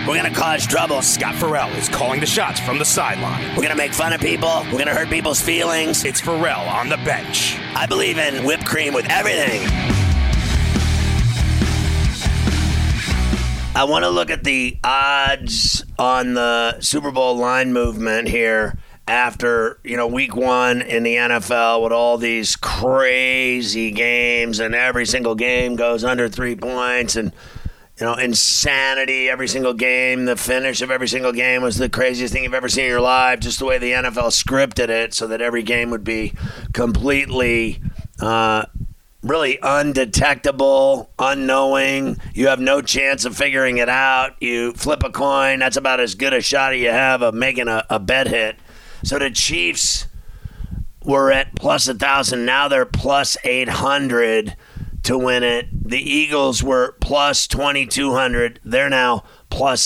We're going to cause trouble. Scott Farrell is calling the shots from the sideline. We're going to make fun of people. We're going to hurt people's feelings. It's Farrell on the bench. I believe in whipped cream with everything. I want to look at the odds on the Super Bowl line movement here after, week one in the NFL with all these crazy games, and every single game goes under 3 points, and insanity every single game. The finish of every single game was the craziest thing you've ever seen in your life, just the way the NFL scripted it so that every game would be completely really undetectable, unknowing. You have no chance of figuring it out. You flip a coin, that's about as good a shot as you have of making a bet hit. So the Chiefs were at plus 1,000. Now they're plus 800 to win it. The Eagles were plus 2,200. They're now plus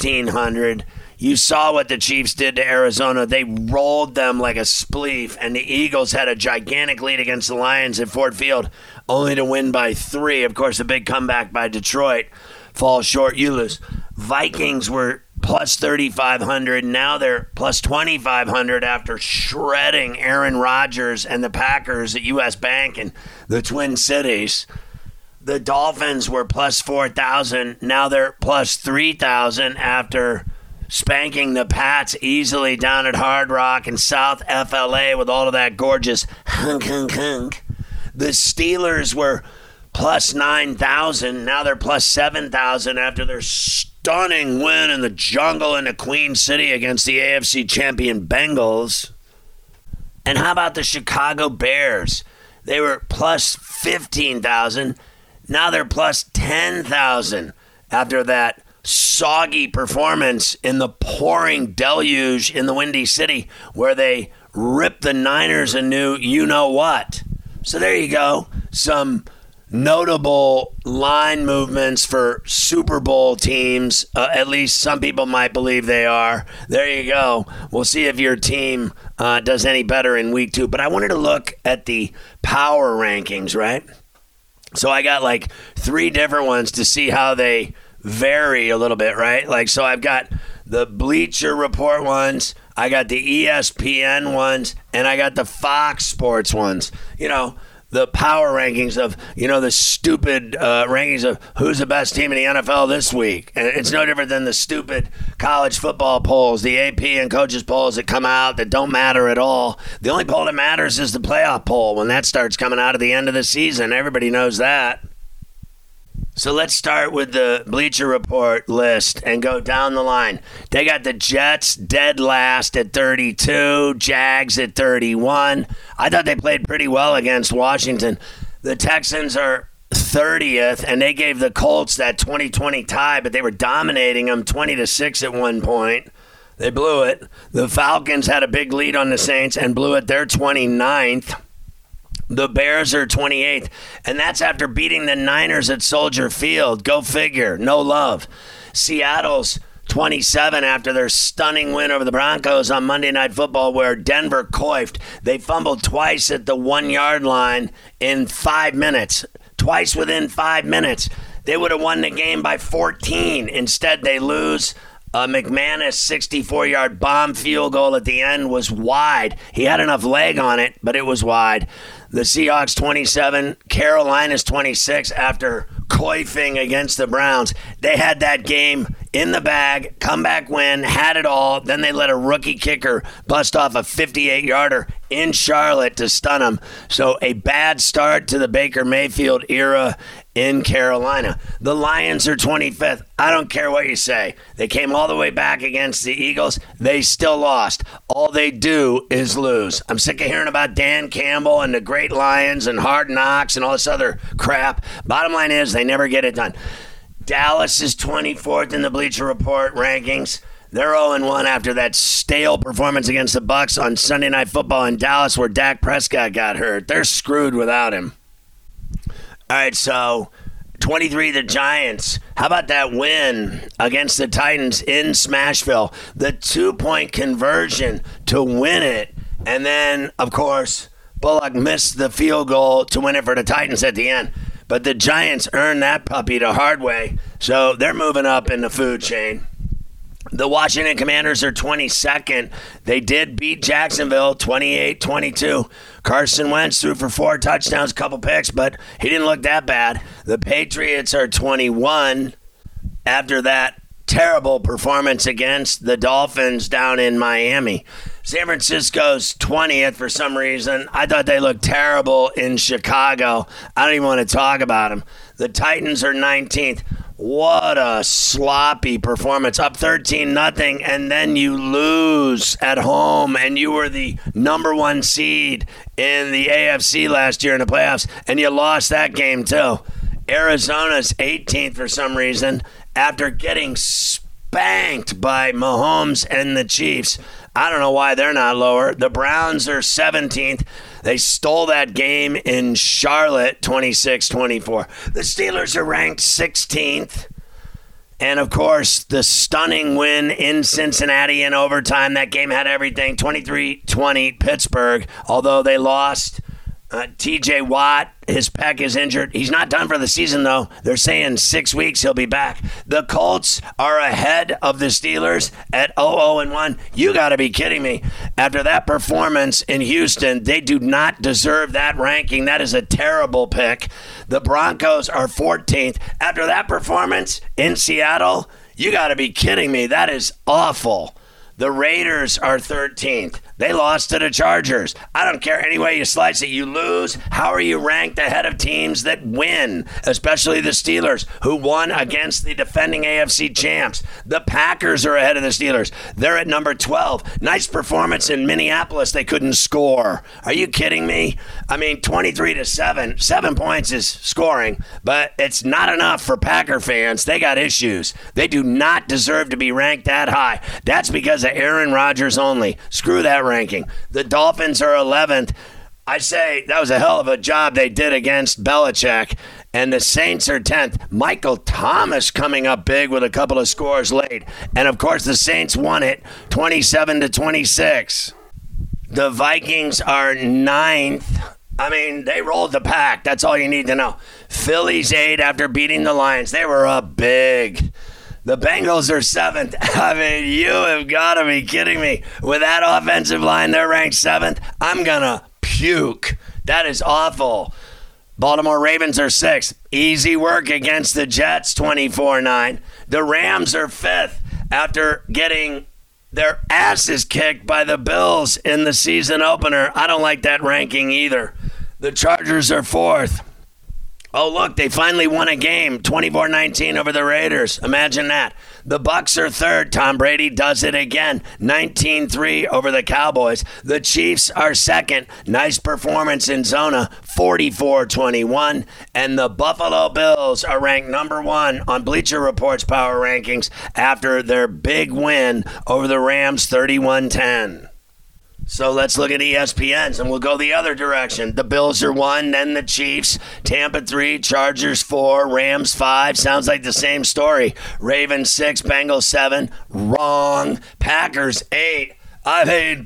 1,600. You saw what the Chiefs did to Arizona. They rolled them like a spleef, and the Eagles had a gigantic lead against the Lions at Ford Field, only to win by 3. Of course, a big comeback by Detroit. Falls short, you lose. Vikings were plus 3,500. Now they're plus 2,500 after shredding Aaron Rodgers and the Packers at U.S. Bank in the Twin Cities. The Dolphins were plus 4,000. Now they're plus 3,000 after spanking the Pats easily down at Hard Rock and South FLA with all of that gorgeous hunk, hunk, hunk. The Steelers were plus 9,000. Now they're plus 7,000 after their stunning win in the jungle in the Queen City against the AFC champion Bengals. And how about the Chicago Bears? They were plus 15,000. Now they're plus 10,000 after that soggy performance in the pouring deluge in the Windy City where they ripped the Niners a new you-know-what. So there you go. Some notable line movements for Super Bowl teams. At least some people might believe they are. There you go. We'll see if your team does any better in week 2. But I wanted to look at the power rankings, right? So I got like 3 different ones to see how they vary a little bit, right? So I've got the Bleacher Report ones, I got the ESPN ones, and I got the Fox Sports ones. The power rankings of, the stupid rankings of who's the best team in the NFL this week. And it's no different than the stupid college football polls, the AP and coaches polls that come out that don't matter at all. The only poll that matters is the playoff poll when that starts coming out at the end of the season. Everybody knows that. So let's start with the Bleacher Report list and go down the line. They got the Jets dead last at 32, Jags at 31. I thought they played pretty well against Washington. The Texans are 30th, and they gave the Colts that 20-20 tie, but they were dominating them 20-6 at one point. They blew it. The Falcons had a big lead on the Saints and blew it. They're 29th. The Bears are 28th, and that's after beating the Niners at Soldier Field. Go figure. No love. Seattle's 27 after their stunning win over the Broncos on Monday Night Football where Denver coifed. They fumbled twice at the 1-yard line in 5 minutes. Twice within 5 minutes. They would have won the game by 14. Instead, they lose. McManus 64-yard bomb field goal at the end was wide. He had enough leg on it, but it was wide. The Seahawks 27, Carolina's 26 after coifing against the Browns. They had that game in the bag, comeback win, had it all. Then they let a rookie kicker bust off a 58-yarder in Charlotte to stun them. So a bad start to the Baker Mayfield era in Carolina. The Lions are 25th. I don't care what you say. They came all the way back against the Eagles. They still lost. All they do is lose. I'm sick of hearing about Dan Campbell and the Great Lions and Hard Knocks and all this other crap. Bottom line is they never get it done. Dallas is 24th in the Bleacher Report rankings. They're 0-1 after that stale performance against the Bucs on Sunday Night Football in Dallas where Dak Prescott got hurt. They're screwed without him. All right, so 23, the Giants. How about that win against the Titans in Smashville? The 2-point conversion to win it. And then, of course, Bullock missed the field goal to win it for the Titans at the end. But the Giants earned that puppy the hard way, so they're moving up in the food chain. The Washington Commanders are 22nd. They did beat Jacksonville 28-22. Carson Wentz threw for 4 touchdowns, a couple picks, but he didn't look that bad. The Patriots are 21 after that terrible performance against the Dolphins down in Miami. San Francisco's 20th for some reason. I thought they looked terrible in Chicago. I don't even want to talk about them. The Titans are 19th. What a sloppy performance. Up 13-0, and then you lose at home, and you were the number 1 seed in the AFC last year in the playoffs, and you lost that game too. Arizona's 18th for some reason after getting spanked by Mahomes and the Chiefs. I don't know why they're not lower. The Browns are 17th. They stole that game in Charlotte, 26-24. The Steelers are ranked 16th. And, of course, the stunning win in Cincinnati in overtime. That game had everything, 23-20 Pittsburgh, although they lost. TJ Watt, his pec is injured. He's not done for the season, though. They're saying 6 weeks he'll be back. The Colts are ahead of the Steelers at 0-1. You got to be kidding me. After that performance in Houston, they do not deserve that ranking. That is a terrible pick. The Broncos are 14th. After that performance in Seattle, you got to be kidding me. That is awful. The Raiders are 13th. They lost to the Chargers. I don't care any way you slice it. You lose. How are you ranked ahead of teams that win, especially the Steelers, who won against the defending AFC champs? The Packers are ahead of the Steelers. They're at number 12. Nice performance in Minneapolis. They couldn't score. Are you kidding me? I mean, 23-7. 7 points is scoring, but it's not enough for Packer fans. They got issues. They do not deserve to be ranked that high. That's because of Aaron Rodgers only. Screw that ranking. The Dolphins are 11th. I say that was a hell of a job they did against Belichick. And the Saints are 10th. Michael Thomas coming up big with a couple of scores late. And, of course, the Saints won it 27-26. The Vikings are 9th. I mean, they rolled the pack. That's all you need to know. Philly's 8 after beating the Lions. They were up big. The Bengals are 7th. I mean, you have got to be kidding me. With that offensive line, they're ranked 7th. I'm going to puke. That is awful. Baltimore Ravens are 6th. Easy work against the Jets, 24-9. The Rams are 5th after getting their asses kicked by the Bills in the season opener. I don't like that ranking either. The Chargers are 4th. Oh, look, they finally won a game, 24-19 over the Raiders. Imagine that. The Bucs are 3rd. Tom Brady does it again, 19-3 over the Cowboys. The Chiefs are 2nd. Nice performance in Zona, 44-21. And the Buffalo Bills are ranked number 1 on Bleacher Report's power rankings after their big win over the Rams, 31-10. So let's look at ESPN's, and we'll go the other direction. The Bills are 1, then the Chiefs. Tampa 3, Chargers 4, Rams 5. Sounds like the same story. Ravens 6, Bengals 7. Wrong. Packers 8. I mean,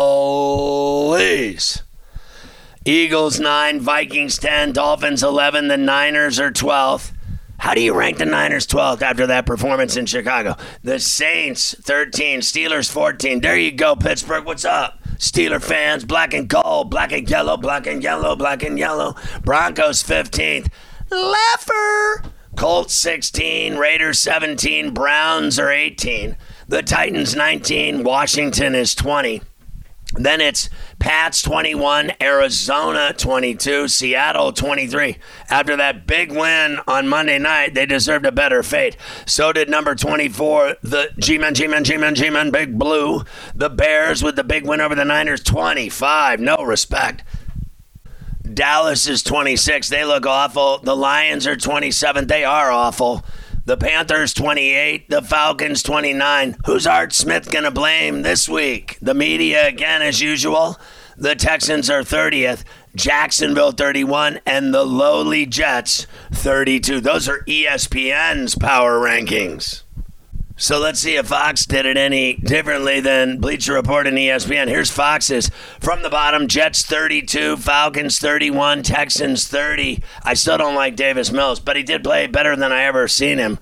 police. Eagles 9, Vikings 10, Dolphins 11. The Niners are 12th. How do you rank the Niners 12th after that performance in Chicago? The Saints 13, Steelers 14. There you go, Pittsburgh. What's up? Steeler fans, black and gold, black and yellow, black and yellow, black and yellow. Broncos 15th. Leffer. Colts 16, Raiders 17, Browns are 18. The Titans 19, Washington is 20. Then it's Pats 21, Arizona 22, Seattle 23. After that big win on Monday night, they deserved a better fate. So did number 24, the G-Men, Big Blue. The Bears with the big win over the Niners, 25. No respect. Dallas is 26. They look awful. The Lions are 27. They are awful. The Panthers 28, the Falcons 29. Who's Art Smith going to blame this week? The media again as usual. The Texans are 30th, Jacksonville 31, and the lowly Jets 32. Those are ESPN's power rankings. So let's see if Fox did it any differently than Bleacher Report and ESPN. Here's Fox's. From the bottom, Jets 32, Falcons 31, Texans 30. I still don't like Davis Mills, but he did play better than I ever seen him.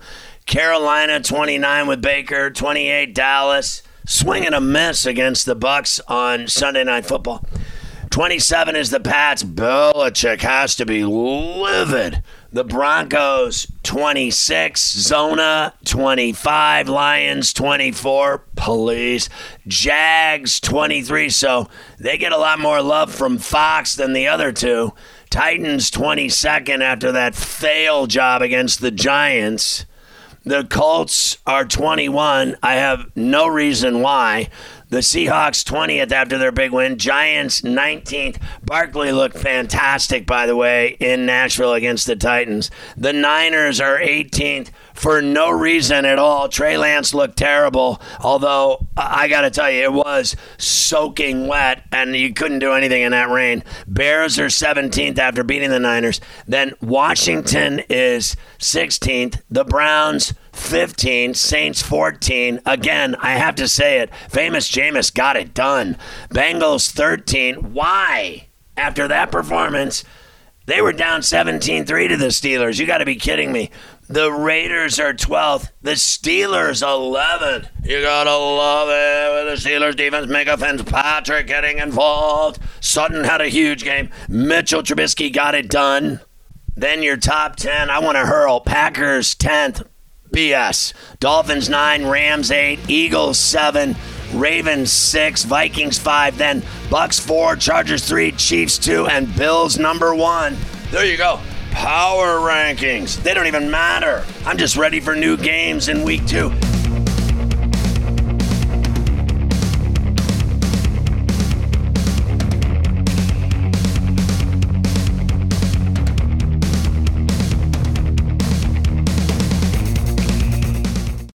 Carolina 29 with Baker, 28 Dallas. Swing and a miss against the Bucs on Sunday Night Football. 27 is the Pats. Belichick has to be livid. The Broncos 26, Zona 25, Lions 24, Police, Jags 23. So they get a lot more love from Fox than the other two. Titans 22nd after that fail job against the Giants. The Colts are 21. I have no reason why. The Seahawks 20th after their big win. Giants 19th. Barkley looked fantastic, by the way, in Nashville against the Titans. The Niners are 18th for no reason at all. Trey Lance looked terrible, although I got to tell you, it was soaking wet, and you couldn't do anything in that rain. Bears are 17th after beating the Niners. Then Washington is 16th. The Browns 15, Saints 14. Again, I have to say it. Famous Jameis got it done. Bengals 13. Why? After that performance, they were down 17-3 to the Steelers. You got to be kidding me. The Raiders are 12th. The Steelers 11th. You got to love it with the Steelers defense. Micah Fitzpatrick getting involved. Sutton had a huge game. Mitchell Trubisky got it done. Then your top 10, I want to hurl. Packers 10th. BS. Dolphins 9, Rams 8, Eagles 7, Ravens 6, Vikings 5, then Bucks 4, Chargers 3, Chiefs 2, and Bills number 1. There you go. Power rankings. They don't even matter. I'm just ready for new games in week 2.